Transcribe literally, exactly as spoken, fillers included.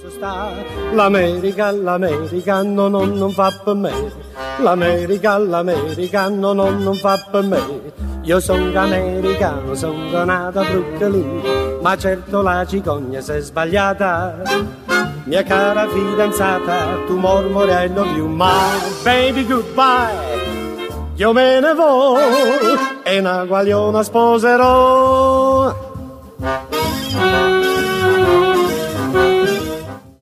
L'America, l'America no, no, non fa per me. L'America, l'America no, no, non fa per me. Io sono americano, sono nato a Brooklyn, ma certo la cicogna si è sbagliata. Mia cara fidanzata, tu mormorai I love you, my baby goodbye. Io me ne vo e una guagliona sposerò.